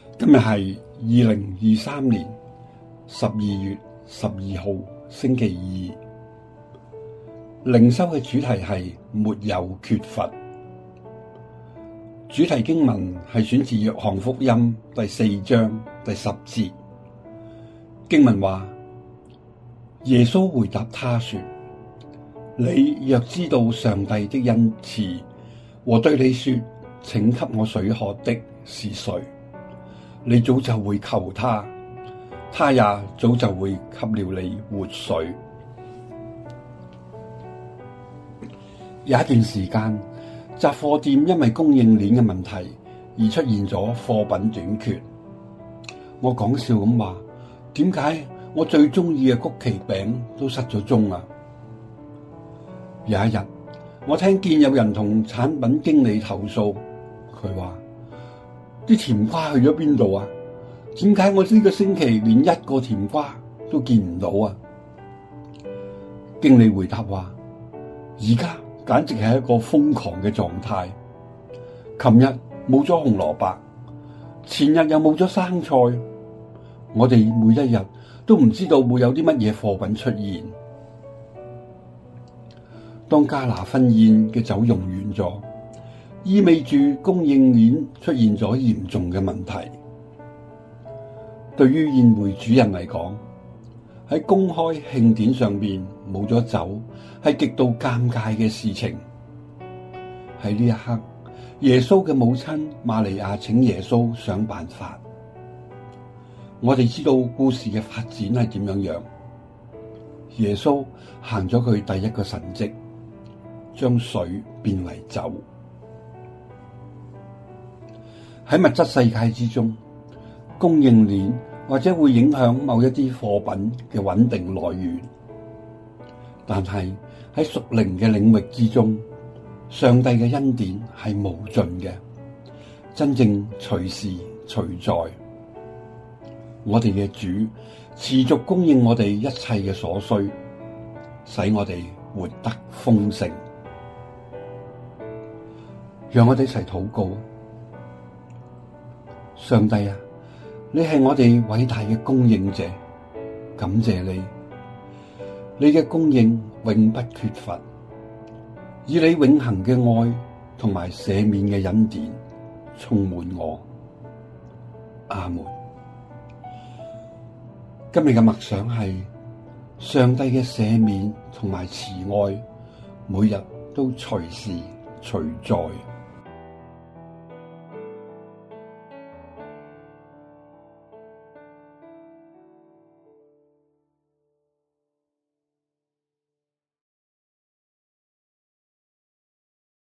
今日係2023年12月12號星期二，靈修嘅主題係沒有缺乏。主題經文係選自約翰福音第4章第10節。經文話：耶穌回答他說，你若知道上帝的恩慈和對你說，請給我水喝的是誰，你早就會求他，他也早就會給了你活水。有一段時間，雜貨店因為供應鏈嘅問題而出現咗貨品短缺。我講笑咁話：點解我最中意嘅曲奇餅都失咗蹤啊？有一日，我聽見有人同產品經理投訴，佢話啲甜瓜去咗邊度啊？點解我呢個星期連一個甜瓜都見唔到啊？經理回答話：而家簡直係一個瘋狂嘅狀態。琴日冇咗紅蘿蔔，前日又冇咗生菜，我哋每一日都唔知道會有啲乜嘢貨品出現。當加拿婚宴嘅酒用完咗，意味住供應鏈出現咗嚴重嘅問題。對於宴會主人嚟講，喺公開慶典上邊冇咗酒係極度尷尬嘅事情。喺呢一刻，耶穌嘅母親瑪利亞請耶穌想辦法。我哋知道故事嘅發展係點樣樣。耶穌行咗佢第一個神蹟，將水變為酒。喺物質世界之中，供應鏈或者會影響某一啲貨品嘅穩定來源，但係喺屬靈嘅領域之中，上帝嘅恩典係無盡嘅，真正隨時隨在。我哋嘅主持續供應我哋一切嘅所需，使我哋活得豐盛。讓我哋一齊禱告。上帝啊，你係我哋偉大嘅供應者，感謝你，你嘅供應永不缺乏，以你永恆嘅愛同埋赦免嘅恩典充滿我。阿門。今日嘅默想係上帝嘅赦免同埋慈愛，每日都隨時隨在。